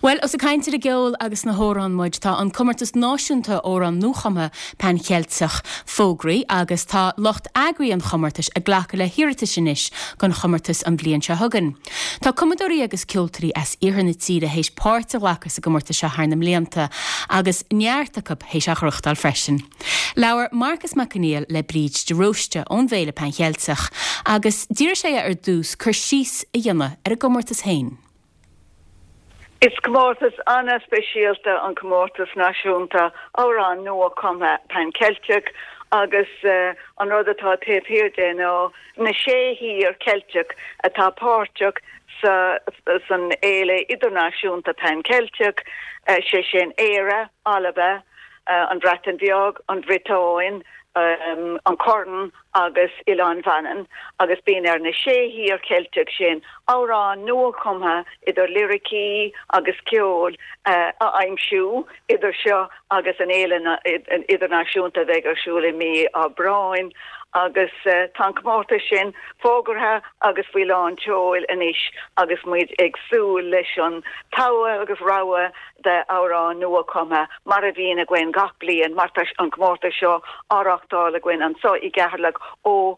Well, os a cainte a geol agus na hóran muid tá an cumartas náisiúnta ó an núchama pen chealtsach fógraí agus tá locht agraí an chumartas a ghlacha le hiirta sinis gon chumartas an bblion se thugan. Tá cumadóí agus ciúltarí as iarna tíre hééis páirte lechas a gomartas se tharnam léanta agus neartacab hééis a chruchtal freisin. Leabhar Marcus McAneil le bríd de roiste ón bhéile pen chealtsach agus dír sé ar dús chur síos a dhéanamh ar a gomartas hain. Is comórtas anna speisialta an comórtas náisiúnta árán nua cuma pen Celtic agus an rud atá taobh hirdé nó na sé hír Celtic atá páirteach san éile idirnáisiúnta pen Celtic sé sin éire alaba an Breton Bheag an Bhritáin an Corn agus Ilan Vannan agus bíon na sé hír Celtic sin árán nua cuma idir lyricí agus ceol a aimsú idir seo agus an éile idirnáisiúnta bheith arsúla mí a Bráin agus tankmórta sin fógartha agus bhuiáin teoil inis agus muid agsúil leis an táha agus ráha de árán nua cuma mar a bhíon a gcuin gach bliain mar an comórta seo áireachtáil a gcuin an so i gcearlag ó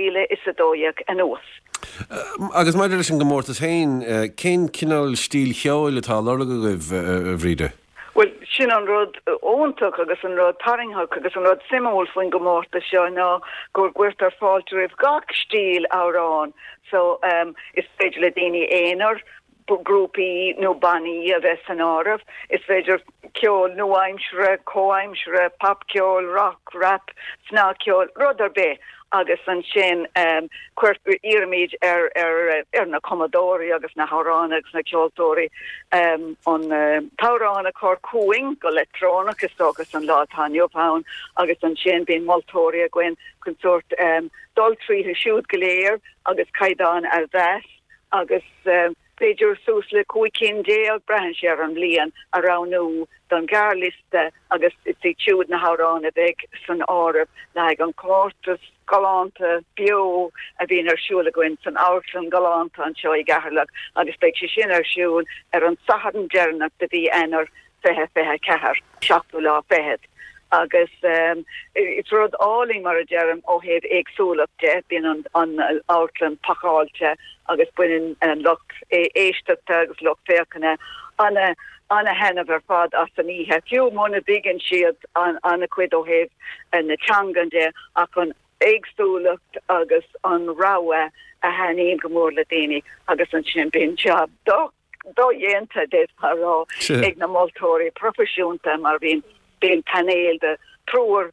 2012 an uas. Agus mar leis an gomórtas hain cén cinál stíl cheoil atá lála go goibh bhríde? Well, sin an rud óntaach agus an rud taringthach agus an rud simúil faoin gomórta seo ná gur gcuirtar fáilte roimh gach stíl árán. So is féidir le daoine éonar grúpi nó banní a bheith san áramh, is féidir ceol nó aimsre, cóaimsre, pop ceol, rock, rap, sná ceol, rudar bé. Agus an sin cuirt iarmid ar na Commodóí agus na Hárán agus na ceoltóirí an Tárán a chur cúing go electrónach is agus an látániopáin agus an sin bíon moltóirí a gcuin chun sort dultríthe siúd go léir agus caiidán ar bheith agus féidir sús le cuaicín déag brehan sé ar an blian a ránú don gearliste agus ití siúd na Hárán a bheith san áramh le an comórtas galanta bio a bhíon arsúla goin san áirtlan galanta an seo i gcearlag agus beidh sé sin arsúil ar an sahadan dearnach de bhí anar fethe cethar seachtú lá fethead. Agus it's rud áling mar a dearm ó héh éagsúlachte bíon an áirtlan pacháilte agus buin an lucht éisteachta agus lucht féchanna anna henna ar fad as an ihe. Fiú mna bigin siad anna cuid ó héh na teangan de ach an éagsúlacht agus an ráha a haníon go mór le daoine agus an sin bíon job dó dhéanta déit marrá ag na moltóirí profisiúnta mar bhíon panéil de trúr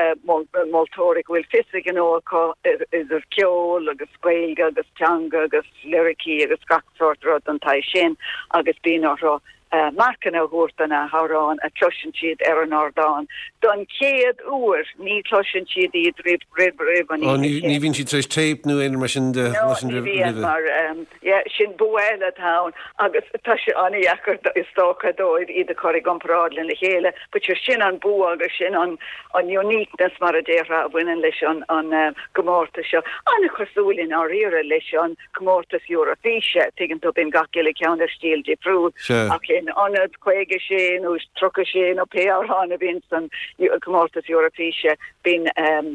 moltóirí bhfuil fisig an óá idir ceol agus scuilge agus teanga agus lyricí agus gachsort rud an taidh sin agus bíon árá marcan a húirtainna Hárán a cloisian siad ar an Ardáin. Don céad uair ní cloisian siad iad rib an ní bhíonn siad treis tape nó éonar mar sin de mar sin buile tán agus tá sé aníachar is tócha dóid iad a choirigh gomparádlin le chéile, but you're sin an bú agus sin an uniqueness mar a déire a bhainean leis an gomórta seo. Anna chosúlinn á riire leis an gomórtas Européise, tuigeann tú bin gach geile ceannar stíl de prúd. In anad chuige sin ús trocha sin ó péárán a bhín san gomórtas Européise bín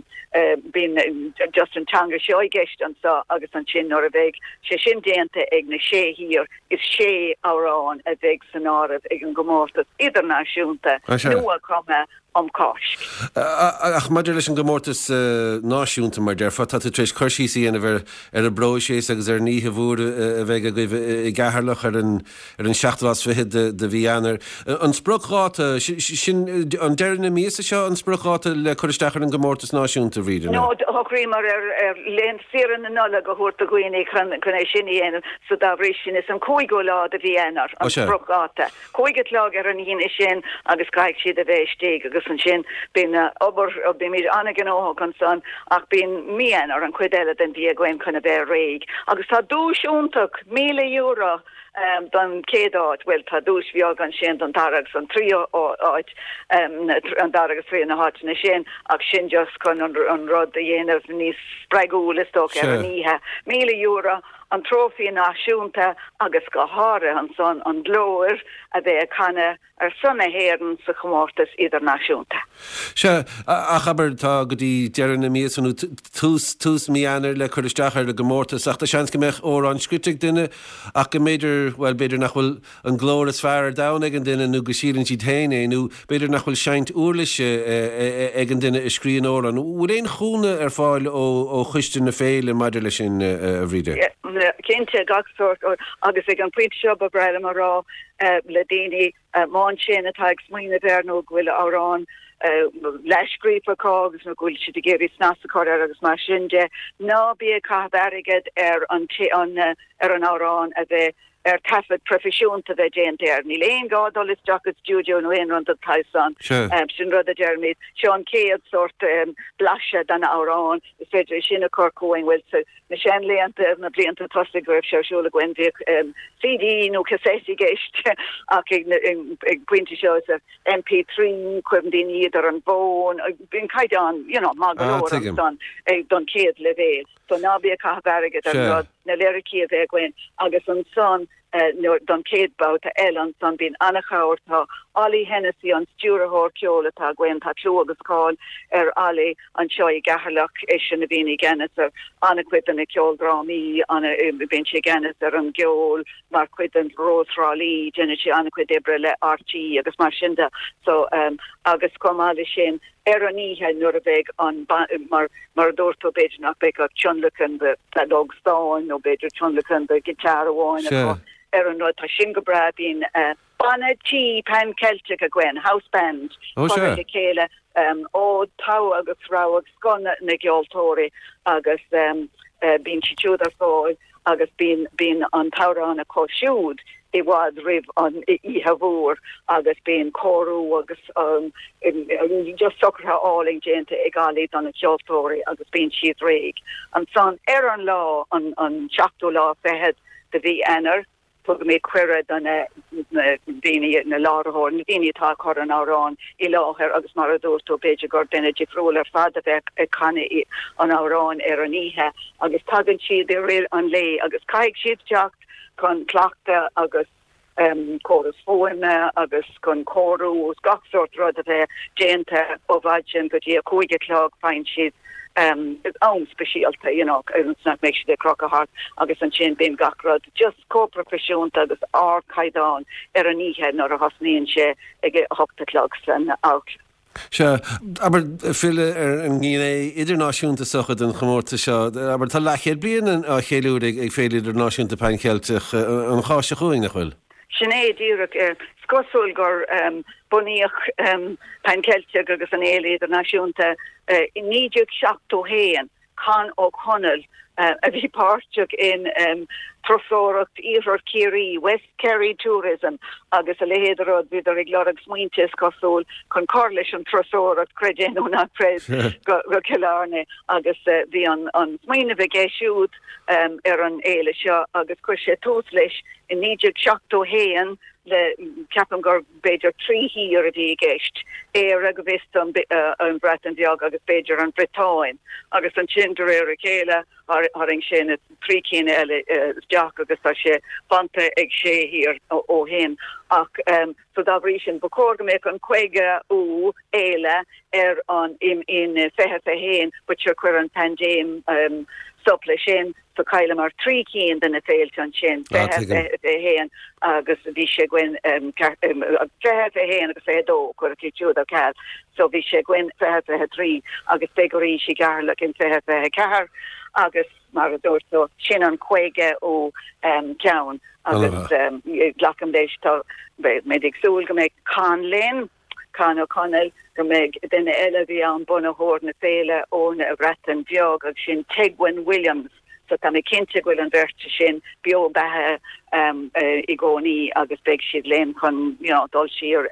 just an teanga seo gceist an sa agus an sin nó a bheith sé sin déanta ag na sé hír is sé árán a bheith san áramh ag an gomórtas idirnáisiúnta nua cuma cáis. Ach maidir leis an gomórtas náisiúnta mar dearfa tá trééis chuirsí ana bhar ar a bro sééis agus ar níthe bhúr a bheith a goibh i gceatharlach ar an seachtas fihead de bhí anar. An spruchráta sin an deirna míosa seo an spruchráta le chuiristeachar an gomórtas náisiúnta bhríide. No, thugraí mar ar léon fearan na nula go thuirta gooine chun é sin dhéanamh so dá bhrí sin is an cúigú lá a bhí anar an spruchráta. Cúigad lá ar an híine sin agus caiig siad a bheith stéig agus an sin bín obair ó bí míid anna gan óthach an san ach bín mian ar an cuideile den bhí a gcuim chuna bheith réig. Agus tá dúisiúntaach €1,000 don céadáid bhfuil tá dús bheag an sin don daragus an trío áid an daragus trí na háitina sin ach sin just chun an rud a dhéanamh níos spreagúlastóch ar an íthe €1,000 an trófií náisiúnta agus go háire an son an glóir a bheith chana sanna héan sa chomórtas idirnáisiúnta. Se a chabar tá go dtí dearan na míosú tús míanaar le chuiristeachar le gomórtas ach tá seans go meich ó an scriteigh duine ach go méidir well beidir nach bhfuil an glóras fearr dána ag an duine nó go sílann siad héine nó beidir nach bhfuil seint uirlaise ag an duine is scríon óran. Bhfuil éon chúna ar fáil ó chuiste na féile maidir lei sin a bhríide. Cinnte gachsort agus ag an puinte seo a breile mar rá le daoine máin sin atá ag smaoine bhéarnó bhfuil árán leisgrípaá agus na gúil si géirí snasacáir agus mar sin de ná bí cahabharigad ar an árán a bheith tafod profisiúnta bheith déantéir. Ní léon gádal is Jack's studio nó éon run a taisan. Sin rud a Jeremy Sean Céad sort blase dan árán is féidir sinna corcóin bhfuil sa na sin léanta na blianta tosaigh raibh seorsúla gwendiach CD nó cassette géist ach ag pointe seo sa MP3 cuim daoine idir an bón bin caiideán má golóir don don céad le bhéil. So ná bí cahabharigad an rud na lericí a bheith gwein agus an son don céadbáta an son bín annachchairtá Ollie Hennessy an stúrathór ceola tá gwein tá clú agus cáil Ollie an seo I gaharlach sin na bhíine gceannas ar anna cuidan na ceoldrámí anna bhín sé gceannas ar an geol mar cuidan Rosrálí déine sé anna cuid ébre le RT agus mar sinda so agus comála sin an ihe nuair a bheith an mar dúirtó beidir nach bheith ag tionlacan de logstáin nó beidir tionlacan de gitar amháin an rud tá sin go bra bín banna tí pen Celtic a gwen house band le chéile ó tá agus rá agus scona na geoltóirí agus bín siúd ar fáil agus bín an tárán a cóisiúd I wad rib an ihavúr agus bíon choú agus just sucrtha áling dénta ag gálaí an a geoltóirí agus bíon siad réig. An son an lá an seachtú lá fehead de bhí anar tug mé cuire don daine na láthór na daine tá chu an árán I láthir agus mar a dúirtó beidir gur duine difriúil ar fada bheith ag chana an árán an ihe agus tagann siad I réir an lé agus caiig siad teacht chun clachta agus choras fóime agus chun choú gachsort rud a bheith déanta ó bhaidjin go dtí a cúige clog fain siad own specialta, it's not make sure they crock a heart, agus an sin bin gachrod, just co-professionta agus caidán an ihe nor a hosníon sé ag hopta clogs an out. Se aber fille an gine idirnáisiúnta sochad an chomórta seo, aber tá lechéad blian a chéúr ag féile idirnáisiúnta pen Celtic an cháise chuing nachhfuil. Sinné dírak scosúil gur buníoch pen Celtic agus an éile idirnáisiúnta níideag seachtó héan can ó chonel a bhí páirteach in trosóracht Iarthar Kerry, West Kerry Tourism agus a lehéidirrod viidir ag lorag smuintes cosúil chun corlis an trosóracht credéanú na pres go Killarney agus bhí an smuine bheith géisiúd an éile seo agus chuir sé tús leis in níideag seachtó héan le ceapan gur beidir 3 hír a bhí géist a go bhist an Breton diag agus beidir an Britáin agus an tindar a chéile haring sin 3 cíine eile deach agus tá sé banta ag sé hir ó hen ach so dábrí sin bacór go méid an chuige ú éile an in fehe héin butir chuir an pandéim sople sin so caile mar 3 cín den a féilte an sin fehe héin agus bhí sé gin fehe héin agus fédó chuir a tiú a ceall so bhí sé gin fehe 3 agus fégurí si garlach in fehe 4 agus mar a dúirtó sin an chuige ó ceann agus glacham dééis tá méid súil go méid can lin can ó conil go méid duine eile bhí an bunahór na féile óna a bretan beag agus sin Tegwin Williams so tá mé cinnte bhfuil an bhirte sin bio bethe I gcónaí agus beag siad lin chun dul siar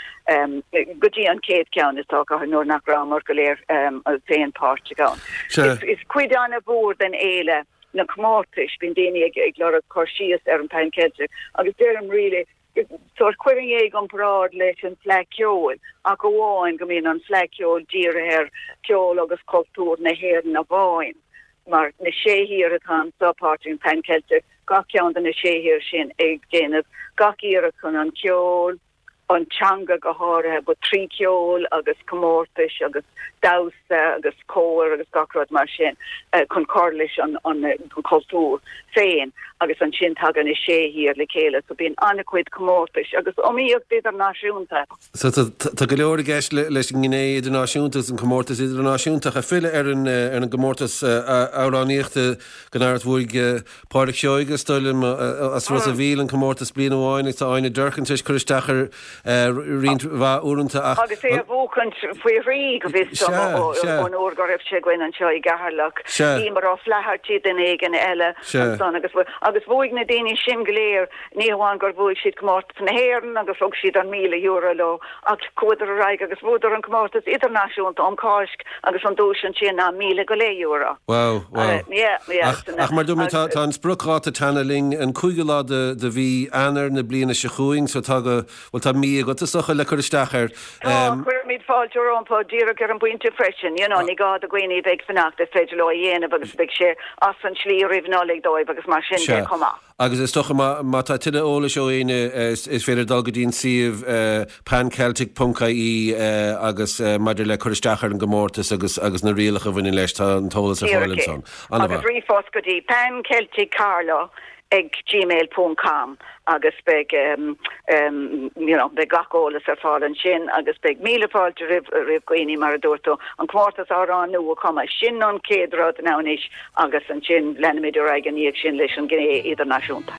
gotí an céad ceann is tá nuair nach rá mar go léir féin páirte gáin. Is cuid anna bhór den éile na chmórtais bín daine ag le chorsíos an pen Celtic agus déirm ri soort cuiring ag an braad leis an fleiciol a go bháin go mín an fleiciol dír ceol agus cultúr na héir na bháin. mar na sé hir atá subparting pen Celtic ga cean na sé hir sin ag déanamh gachíar chun an ceol an changa go háirithe bu trí ceol agus comórtais agus dása agus cóir agus gacrad mar sin chun cáirlis an cultúr féin agus an sin tagan is sé hir le chéile so bíon annacuid comórtais agus omíocht idir náisiúnta. So tá go leor gceist leis an gné idirnáisiúntas an comórtas idirnáisiúnta a fiile ar an gomórtas áráníochta gannáirt bhuaig páirc seoige stoilm as ras a bhíl an comórtas blian amháin tá aine dúrcantais chuiristechar rint bha úranta ach agus é a bhócant faoi rí go bhís an ógar raibh sé gin an seo i gaharlach í mar á flehartí den éigen eile agus bhuaig na daoine sin goléir níháin gur bhuaig siad comórtas na héireann agus fog siad an €1,000 lo ach cuadar a raig agus bhúdar an comórtas idirnáisiúnta an cáisc agus an dúsin sin na €1,000. Wow. Ach mar dúmi tá an spruchráta tannaling an cúigeá de bhí anar na bliana se chuing so tá mí go socha le chuiristechar. Chuir míid fáiltear anpá díra ar an buinte freisin, ní gá a gcuoine bheith fannacht a féidir le dhéanamh agus bheith sé as an slí rihnálaigh dóibh agus mar sin de comá. Agus is stocha má tá tuine óla seoine is féidir dal go dtín siomh panceltic.caí agus maidir le chuiristechar an gomórtas agus na rialacha bhaine leis tá an tólas a fáilin son. Agus rífos go dtí panceltic Carlo ag gmail.com agus beg be gacólas ar fáil sin agus beg míleáilte rih goine mar a dúirtó an cuartas árán nu comma sin an céadrád náis agus an sin lenimiidir aigen íag sin leis an gné idirnáisiúnta.